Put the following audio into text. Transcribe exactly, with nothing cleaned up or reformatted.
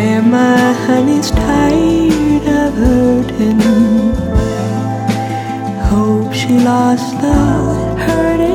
swear my honey's tired of hurting. Hope she lost the hurting.